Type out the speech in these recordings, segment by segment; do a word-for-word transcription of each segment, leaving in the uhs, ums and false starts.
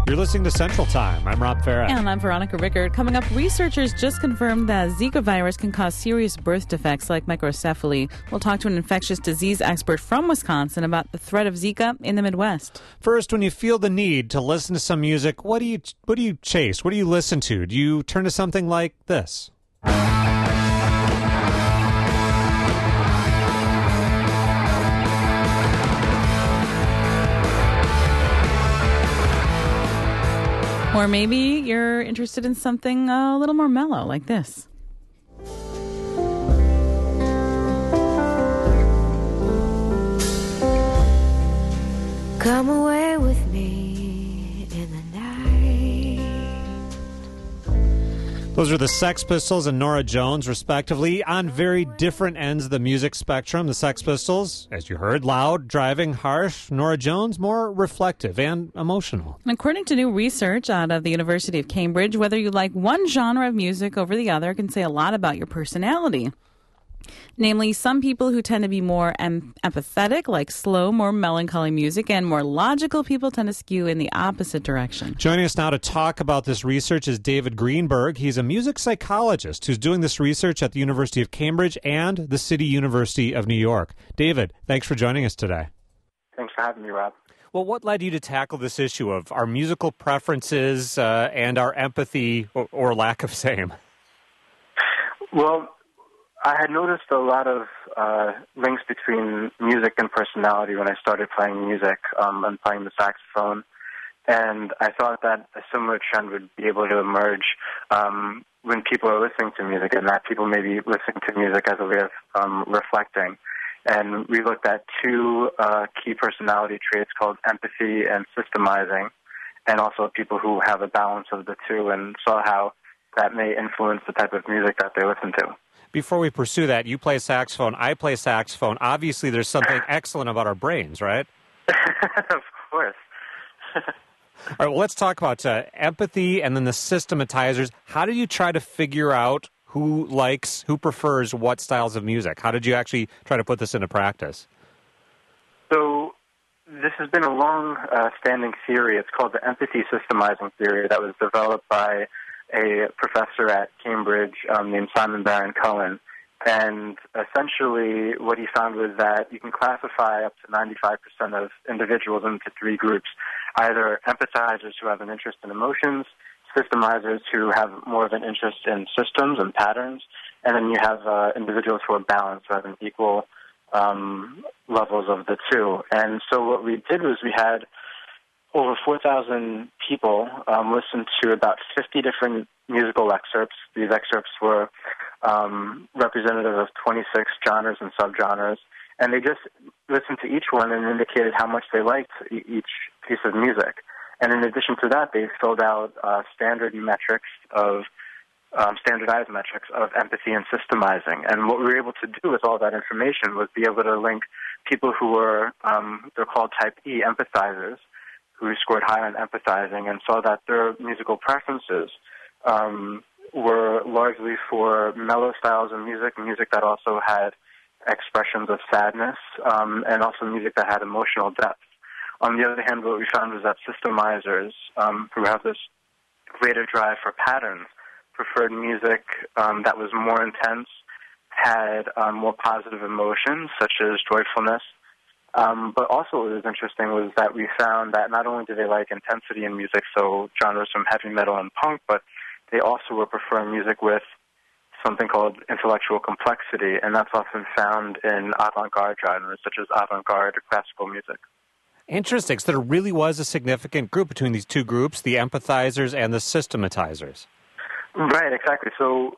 You're listening to Central Time. I'm Rob Farah. And I'm Veronica Rickard. Coming up, researchers just confirmed that Zika virus can cause serious birth defects like microcephaly. We'll talk to an infectious disease expert from Wisconsin about the threat of Zika in the Midwest. First, when you feel the need to listen to some music, what do you what do you chase? What do you listen to? Do you turn to something like this? Or maybe you're interested in something a little more mellow, like this. Come away with me in the night. Those are the Sex Pistols and Norah Jones, respectively, on very different ends of the music spectrum. The Sex Pistols, as you heard, loud, driving, harsh. Norah Jones, more reflective and emotional. And according to new research out of the University of Cambridge, whether you like one genre of music over the other can say a lot about your personality. Namely, some people who tend to be more em- empathetic, like slow, more melancholy music, and more logical people tend to skew in the opposite direction. Joining us now to talk about this research is David Greenberg. He's a music psychologist who's doing this research at the University of Cambridge and the City University of New York. David, thanks for joining us today. Thanks for having me, Rob. Well, what led you to tackle this issue of our musical preferences uh, and our empathy or, or lack of same? Well, I had noticed a lot of uh, links between music and personality when I started playing music um, and playing the saxophone. And I thought that a similar trend would be able to emerge um, when people are listening to music, and that people may be listening to music as a way of um, reflecting. And we looked at two uh, key personality traits called empathy and systemizing, and also people who have a balance of the two, and saw how that may influence the type of music that they listen to. Before we pursue that, you play saxophone, I play saxophone. Obviously, there's something excellent about our brains, right? Of course. All right, well, let's talk about uh, empathy and then the systematizers. How did you try to figure out who likes, who prefers what styles of music? How did you actually try to put this into practice? So this has been a long-standing uh, theory. It's called the empathy systemizing theory that was developed by a professor at Cambridge um, named Simon Baron-Cohen. And essentially what he found was that you can classify up to ninety-five percent of individuals into three groups, either empathizers who have an interest in emotions, systemizers who have more of an interest in systems and patterns, and then you have uh, individuals who are balanced, who have an equal um, levels of the two. And so what we did was we had over four thousand people um, listened to about fifty different musical excerpts. These excerpts were um, representative of twenty-six genres and subgenres, and they just listened to each one and indicated how much they liked e- each piece of music. And in addition to that, they filled out uh, standard metrics of um, standardized metrics of empathy and systemizing. And what we were able to do with all that information was be able to link people who were, um, they're called type E empathizers, who scored high on empathizing, and saw that their musical preferences um, were largely for mellow styles of music, music that also had expressions of sadness, um, and also music that had emotional depth. On the other hand, what we found was that systemizers, um, who have this greater drive for patterns, preferred music um, that was more intense, had um, more positive emotions, such as joyfulness. Um, but also what was interesting was that we found that not only do they like intensity in music, so genres from heavy metal and punk, but they also were preferring music with something called intellectual complexity, and that's often found in avant-garde genres, such as avant-garde or classical music. Interesting. So there really was a significant group between these two groups, the empathizers and the systematizers. Right, exactly. So,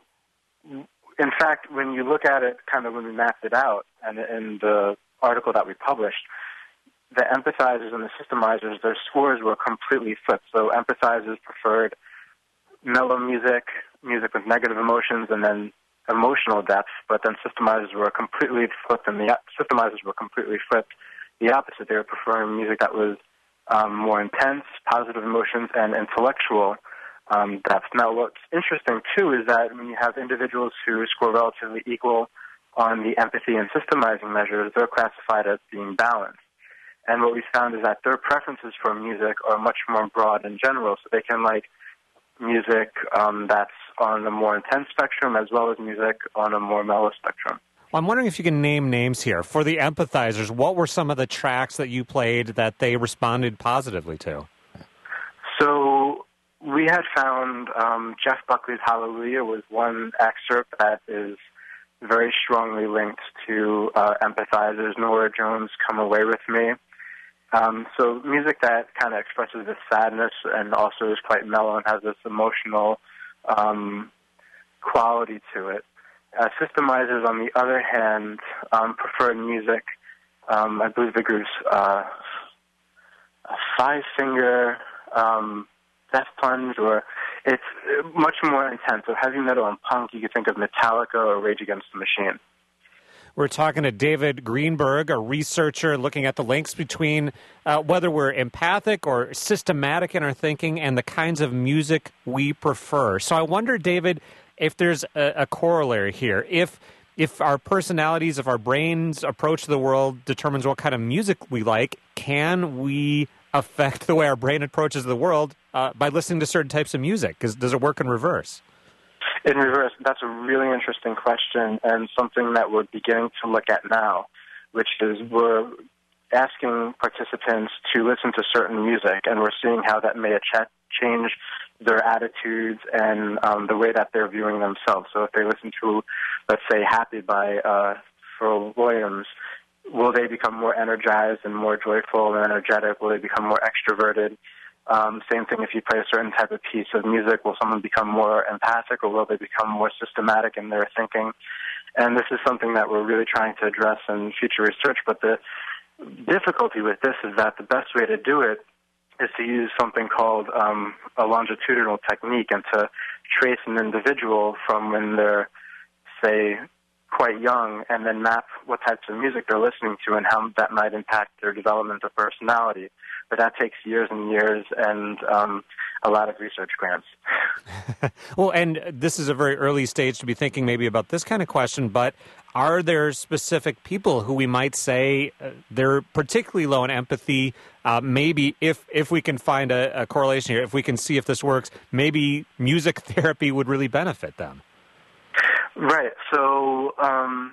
in fact, when you look at it, kind of when we mapped it out, and in the article that we published, the empathizers and the systemizers, their scores were completely flipped. So empathizers preferred mellow music, music with negative emotions, and then emotional depth, but then systemizers were completely flipped, and the systemizers were completely flipped. The opposite, they were preferring music that was um, more intense, positive emotions, and intellectual um, depth. Now, what's interesting, too, is that when you have individuals who score relatively equal on the empathy and systemizing measures, they're classified as being balanced. And what we found is that their preferences for music are much more broad in general. So they can like music um, that's on the more intense spectrum as well as music on a more mellow spectrum. Well, I'm wondering if you can name names here. For the empathizers, what were some of the tracks that you played that they responded positively to? So we had found um, Jeff Buckley's Hallelujah was one excerpt that is very strongly linked to uh, empathizers. Norah Jones' Come Away With Me. Um, so music that kind of expresses this sadness and also is quite mellow and has this emotional um, quality to it. Uh, Systemizers, on the other hand, um, preferred music. Um, I believe the group's uh, Five Finger, um, Death Punch, or it's much more intense. So heavy metal and punk, you could think of Metallica or Rage Against the Machine. We're talking to David Greenberg, a researcher looking at the links between uh, whether we're empathic or systematic in our thinking and the kinds of music we prefer. So I wonder, David, if there's a, a corollary here. If if our personalities, if our brain's approach to the world determines what kind of music we like, can we affect the way our brain approaches the world uh, by listening to certain types of music? 'Cause does it work in reverse? In reverse, that's a really interesting question and something that we're beginning to look at now, which is we're asking participants to listen to certain music, and we're seeing how that may ch- change their attitudes and um, the way that they're viewing themselves. So if they listen to, let's say, Happy by uh, Pharrell Williams, will they become more energized and more joyful and energetic? Will they become more extroverted? Um, same thing if you play a certain type of piece of music. Will someone become more empathic, or will they become more systematic in their thinking? And this is something that we're really trying to address in future research. But the difficulty with this is that the best way to do it is to use something called um, a longitudinal technique and to trace an individual from when they're, say, quite young, and then map what types of music they're listening to and how that might impact their development of personality. But that takes years and years and um, a lot of research grants. Well, and this is a very early stage to be thinking maybe about this kind of question, but are there specific people who we might say uh, they're particularly low in empathy? Uh, maybe if, if we can find a, a correlation here, if we can see if this works, maybe music therapy would really benefit them. Right. So um,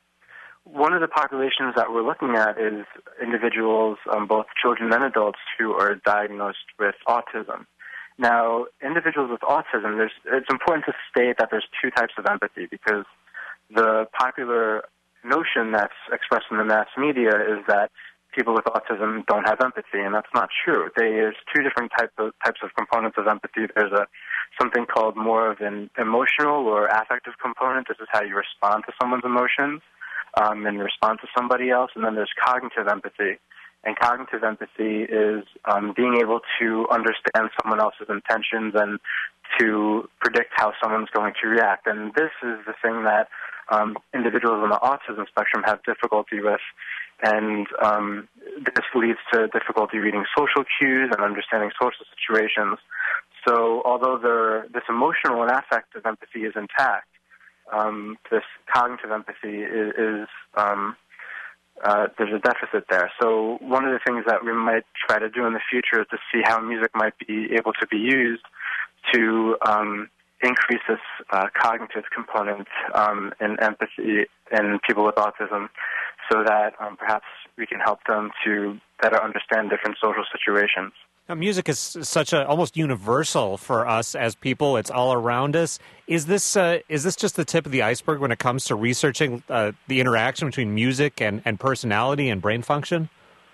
one of the populations that we're looking at is individuals, um, both children and adults, who are diagnosed with autism. Now, individuals with autism, there's, it's important to state that there's two types of empathy, because the popular notion that's expressed in the mass media is that people with autism don't have empathy, and that's not true. There's two different type of, types of components of empathy. There's a something called more of an emotional or affective component. This is how you respond to someone's emotions um, and respond to somebody else. And then there's cognitive empathy. And cognitive empathy is um, being able to understand someone else's intentions and to predict how someone's going to react. And this is the thing that um, individuals on the autism spectrum have difficulty with. And um, this leads to difficulty reading social cues and understanding social situations. So although there, this emotional and affective empathy is intact, um, this cognitive empathy is, is um, uh, there's a deficit there. So one of the things that we might try to do in the future is to see how music might be able to be used to um, increase this uh, cognitive component um, in empathy in people with autism, so that um, perhaps we can help them to better understand different social situations. Now, music is such a almost universal for us as people. It's all around us. Is this uh, is this just the tip of the iceberg when it comes to researching uh, the interaction between music and, and personality and brain function?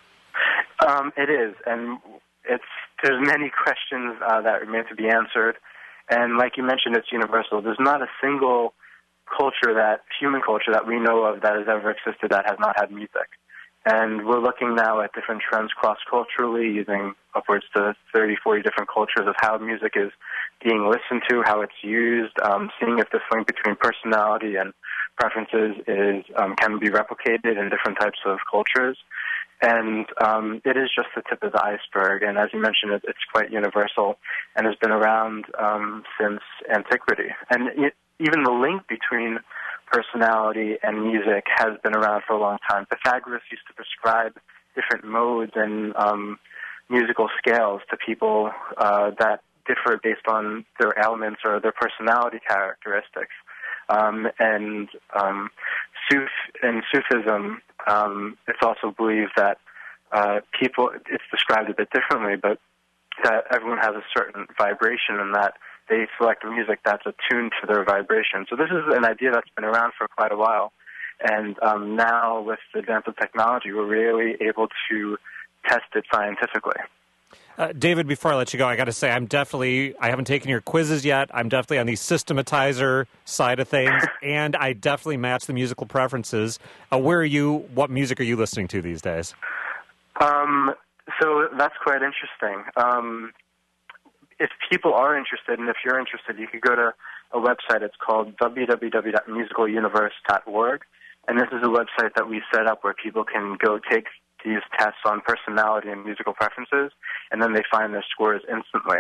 Um, it is, and it's there's many questions uh, that remain to be answered. And like you mentioned, it's universal. There's not a single culture that human culture that we know of that has ever existed that has not had music. And we're looking now at different trends cross-culturally, using upwards to thirty, forty different cultures of how music is being listened to, how it's used, um, seeing if this link between personality and preferences is um, can be replicated in different types of cultures. And um, it is just the tip of the iceberg. And as you mentioned, it, it's quite universal and has been around um, since antiquity. And it, even the link between personality and music has been around for a long time. Pythagoras used to prescribe different modes and um, musical scales to people uh, that differ based on their ailments or their personality characteristics. Um, and um, Suf in Sufism, um, it's also believed that uh, people, it's described a bit differently, but that everyone has a certain vibration and that they select music that's attuned to their vibration. So this is an idea that's been around for quite a while. And um, now with the advance of technology, we're really able to test it scientifically. Uh, David, before I let you go, I got to say I'm definitely, I haven't taken your quizzes yet. I'm definitely on the systematizer side of things, and I definitely match the musical preferences. Uh, where are you? What music are you listening to these days? Um, so that's quite interesting. Um, if people are interested, and if you're interested, you could go to a website. It's called w w w dot musical universe dot org, and this is a website that we set up where people can go take these tests on personality and musical preferences, and then they find their scores instantly.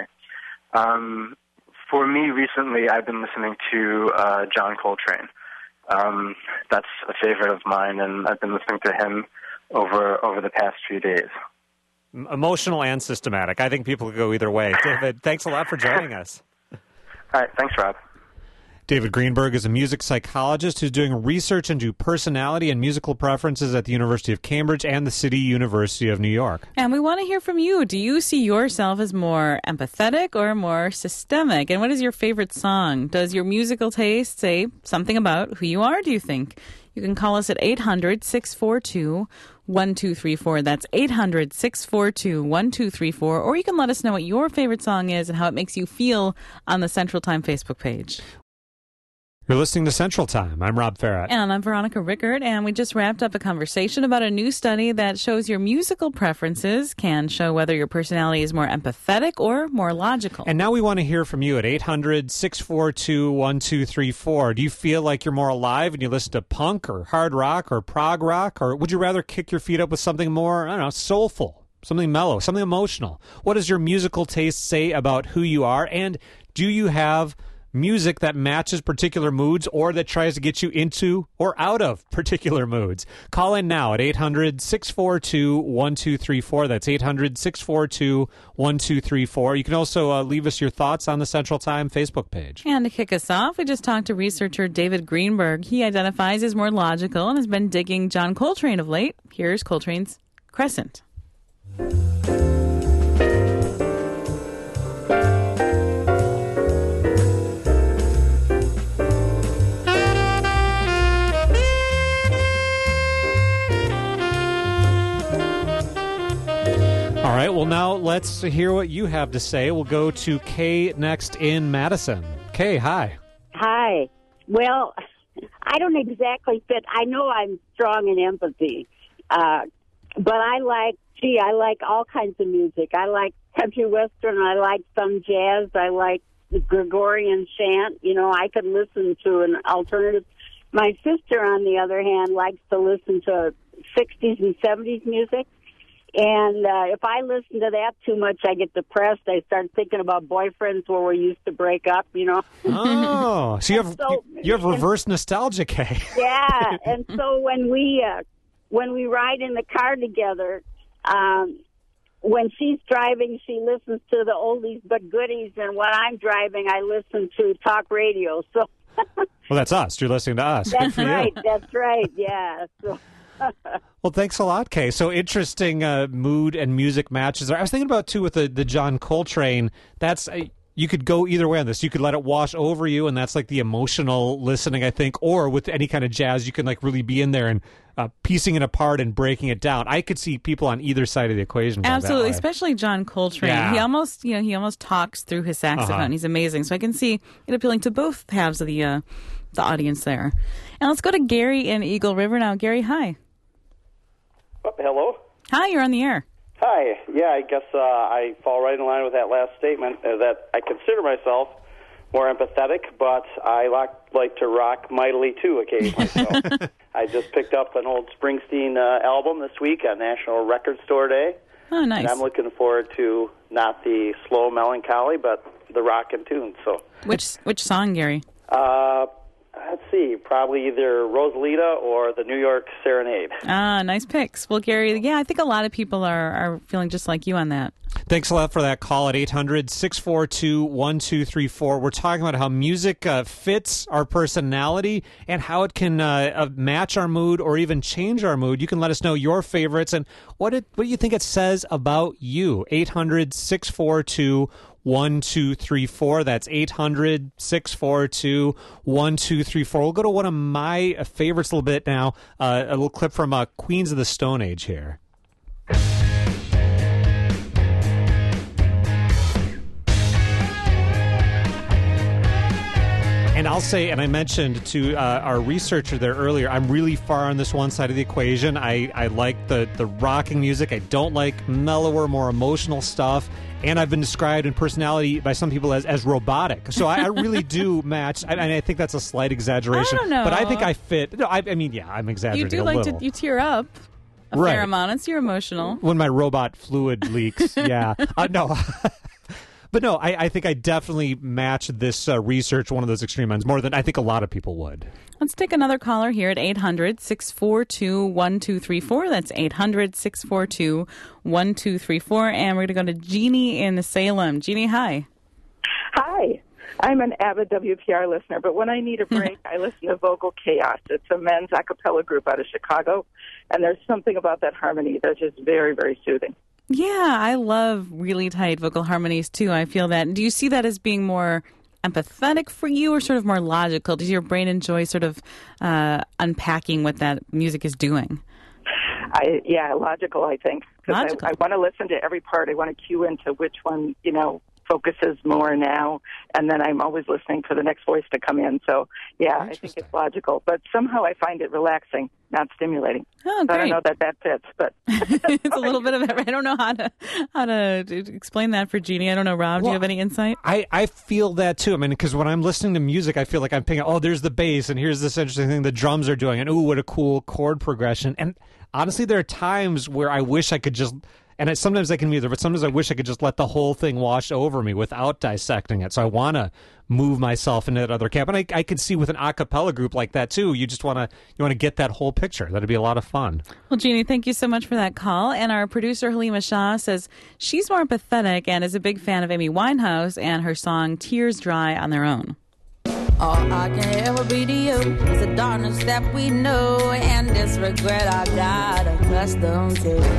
Um, for me, recently, I've been listening to uh, John Coltrane. Um, that's a favorite of mine, and I've been listening to him over over the past few days. Emotional and systematic. I think people could go either way. David, thanks a lot for joining us. All right, thanks, Rob. David Greenberg is a music psychologist who's doing research into personality and musical preferences at the University of Cambridge and the City University of New York. And we want to hear from you. Do you see yourself as more empathetic or more systemic? And what is your favorite song? Does your musical taste say something about who you are, do you think? You can call us at eight hundred, six four two, one two three four. That's eight hundred, six four two, one two three four. Or you can let us know what your favorite song is and how it makes you feel on the Central Time Facebook page. You're listening to Central Time. I'm Rob Farrett. And I'm Veronica Rickert, and we just wrapped up a conversation about a new study that shows your musical preferences can show whether your personality is more empathetic or more logical. And now we want to hear from you at eight hundred, six four two, one two three four. Do you feel like you're more alive and you listen to punk or hard rock or prog rock? Or would you rather kick your feet up with something more, I don't know, soulful, something mellow, something emotional? What does your musical taste say about who you are? And do you have music that matches particular moods or that tries to get you into or out of particular moods? Call in now at eight hundred, six four two, one two three four. That's eight hundred, six four two, one two three four. You can also uh, leave us your thoughts on the Central Time Facebook page. And to kick us off, we just talked to researcher David Greenberg. He identifies as more logical and has been digging John Coltrane of late. Here's Coltrane's Crescent. All right, well, now let's hear what you have to say. We'll go to Kay next in Madison. Kay, hi. Hi. Well, I don't exactly fit. I know I'm strong in empathy, uh, but I like, gee, I like all kinds of music. I like country western. I like some jazz. I like the Gregorian chant. You know, I could listen to an alternative. My sister, on the other hand, likes to listen to sixties and seventies music. And uh, if I listen to that too much, I get depressed. I start thinking about boyfriends where we used to break up, you know. Oh, so you have so, you have reverse and, nostalgia, Kay. Yeah, and so when we uh, when we ride in the car together, um, when she's driving, she listens to the oldies but goodies, and when I'm driving, I listen to talk radio. So, well, that's us. You're listening to us. That's right. You. That's right. Yeah. So. Well, thanks a lot, Kay. So interesting uh, mood and music matches. I was thinking about, too, with the, the John Coltrane, that's uh, you could go either way on this. You could let it wash over you, and that's like the emotional listening, I think. Or with any kind of jazz, you can like really be in there and uh, piecing it apart and breaking it down. I could see people on either side of the equation. Absolutely, especially John Coltrane. Yeah. He almost, you know, he almost talks through his saxophone. Uh-huh. He's amazing. So I can see it appealing to both halves of the uh, the audience there. And let's go to Gary in Eagle River now. Gary, hi. Oh, hello. Hi, you're on the air. Hi. Yeah, I guess uh, I fall right in line with that last statement, uh, that I consider myself more empathetic, but I like, like to rock mightily, too, occasionally. So I just picked up an old Springsteen uh, album this week on National Record Store Day. Oh, nice. And I'm looking forward to not the slow melancholy, but the rockin' tunes. So, Which which song, Gary? Uh, let's see, probably either Rosalita or the New York Serenade. Ah, nice picks. Well, Gary, yeah, I think a lot of people are, are feeling just like you on that. Thanks a lot for that call at eight hundred, six four two, one two three four. We're talking about how music uh, fits our personality and how it can uh, uh, match our mood or even change our mood. You can let us know your favorites and what it, what do you think it says about you. eight hundred, six four two, one two three four. That's eight hundred, six four two, one two three four. We'll go to one of my favorites a little bit now. Uh, a little clip from uh, Queens of the Stone Age here. And I'll say, and I mentioned to uh, our researcher there earlier, I'm really far on this one side of the equation. I, I like the, the rocking music. I don't like mellower, more emotional stuff. And I've been described in personality by some people as, as robotic. So I, I really do match. And I, I think that's a slight exaggeration. I don't know. But I think I fit. No, I, I mean, yeah, I'm exaggerating You do a like little. to, you tear up a Right. fair amount. It's you're emotional. When my robot fluid leaks, yeah. Uh, no. But no, I, I think I definitely match this uh, research, one of those extreme ends, more than I think a lot of people would. Let's take another caller here at eight hundred, six four two, one two three four. That's eight hundred, six four two, one two three four. And we're going to go to Jeannie in Salem. Jeannie, hi. Hi. I'm an avid W P R listener, but when I need a break, I listen to Vocal Chaos. It's a men's a cappella group out of Chicago, and there's something about that harmony that's just very, very soothing. Yeah, I love really tight vocal harmonies, too. I feel that. Do you see that as being more empathetic for you or sort of more logical? Does your brain enjoy sort of uh, unpacking what that music is doing? I Yeah, logical, I think. Because Logical. I, I want to listen to every part. I want to cue into which one, you know, focuses more now, and then I'm always listening for the next voice to come in. So, yeah, I think it's logical. But somehow I find it relaxing, not stimulating. Oh, So I don't great. know that that fits, but... It's a little bit of every- I don't know how to how to explain that for Jeannie. I don't know, Rob. Do you Well, have any insight? I, I feel that too. I mean, because when I'm listening to music, I feel like I'm picking, oh, there's the bass, and here's this interesting thing the drums are doing, and ooh, what a cool chord progression. And honestly, there are times where I wish I could just, and it, sometimes I can either, but sometimes I wish I could just let the whole thing wash over me without dissecting it. So I want to move myself into that other camp. And I, I could see with an a cappella group like that too, you just want to you want to get that whole picture. That'd be a lot of fun. Well, Jeannie, thank you so much for that call. And our producer, Halima Shah, says she's more empathetic and is a big fan of Amy Winehouse and her song Tears Dry on Their Own. All I can ever be to you is the darkness that we know and this regret I got accustomed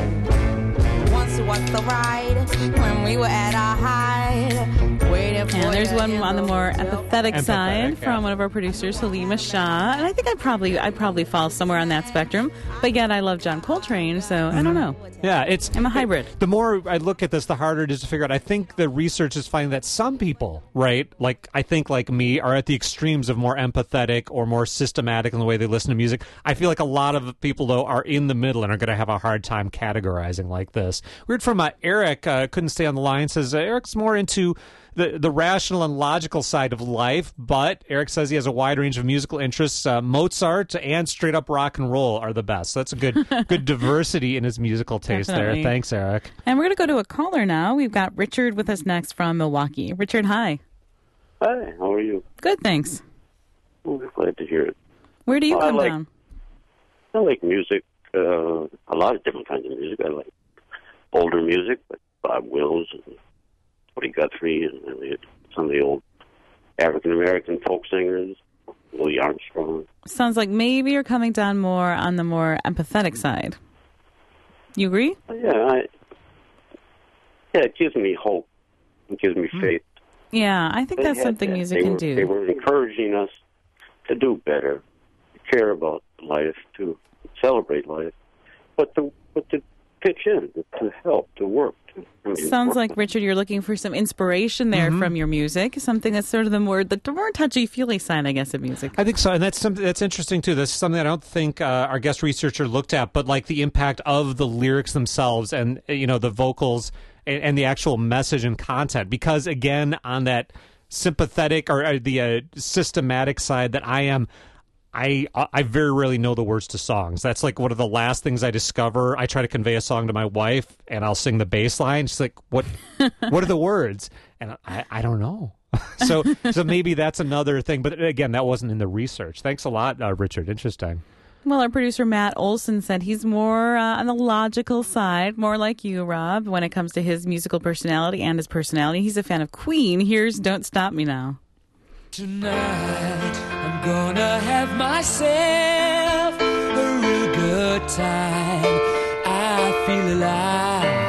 to. Once was the ride when we were at our height, waiting for And there's the one end on the of more the empathetic, Empathetic, side yeah. from one of our producers, Halima Shah. And I think I'd probably I'd probably fall somewhere on that spectrum. But yet I love John Coltrane, so I don't know. Yeah, it's I'm a hybrid. The more I look at this, the harder it is to figure out. I think the research is finding that some people, right, like I think like me, are at the extremes of more empathetic or more systematic in the way they listen to music. I feel like a lot of people, though, are in the middle and are going to have a hard time categorizing like this. We heard from uh, Eric, uh, couldn't stay on the line, says uh, Eric's more into the, the rational and logical side of life, but Eric says he has a wide range of musical interests. Uh, Mozart and straight up rock and roll are the best. So that's a good good diversity in his musical taste Definitely. there. Thanks, Eric. And we're going to go to a caller now. We've got Richard with us next from Milwaukee. Richard, hi. Hi, how are you? Good, thanks. Oh, glad to hear it. Where do you Well, I come like- down? I like music, uh, a lot of different kinds of music. I like older music, like Bob Wills and Woody Guthrie, and uh, some of the old African-American folk singers, Louis Armstrong. Sounds like maybe you're coming down more on the more empathetic side. You agree? Yeah, I, yeah, it gives me hope. It gives me faith. Yeah, I think They that's had something that. music they can were, do. They were encouraging us to do better, to care about life, to celebrate life, but to but to pitch in, to help, to work. To, I mean, Sounds work. like, Richard, you're looking for some inspiration there Mm-hmm. from your music, something that's sort of the more, the more touchy-feely side, I guess, of music. I think so, and that's something that's interesting too. That's something I don't think uh, our guest researcher looked at, but like the impact of the lyrics themselves, and uh, you know the vocals and, and the actual message and content. Because again, on that sympathetic or uh, the uh, systematic side that I am. I I very rarely know the words to songs. That's like one of the last things I discover. I try to convey a song to my wife, and I'll sing the bass line. She's like, "What? What are the words?" And I, I don't know. so so maybe that's another thing. But again, that wasn't in the research. Thanks a lot, uh, Richard. Interesting. Well, our producer Matt Olson said he's more uh, on the logical side, more like you, Rob, when it comes to his musical personality and his personality. He's a fan of Queen. Here's Don't Stop Me Now. Tonight I'm gonna have myself a real good time. I feel alive.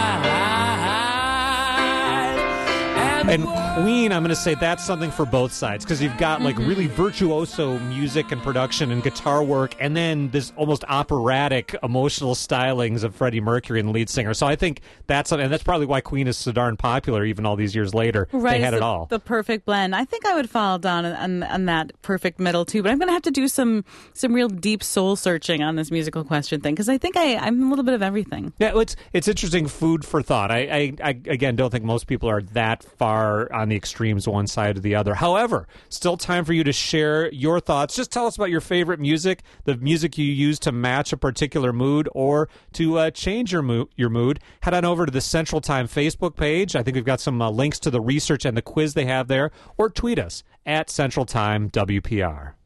And Queen, I'm going to say that's something for both sides, because you've got like really virtuoso music and production and guitar work, and then this almost operatic emotional stylings of Freddie Mercury and the lead singer. So I think that's something, and that's probably why Queen is so darn popular even all these years later. Right, they had the, it all. The perfect blend. I think I would fall down on, on, on that perfect middle too, but I'm going to have to do some some real deep soul searching on this musical question thing, because I think I, I'm a little bit of everything. Yeah, it's it's interesting food for thought. I, I, I again don't think most people are that far on the extremes one side or the other. However, still time for you to share your thoughts. Just tell us about your favorite music, the music you use to match a particular mood or to uh, change your mood, your mood. Head on over to the Central Time Facebook page. I think we've got some uh, links to the research and the quiz they have there, or tweet us at Central Time W P R.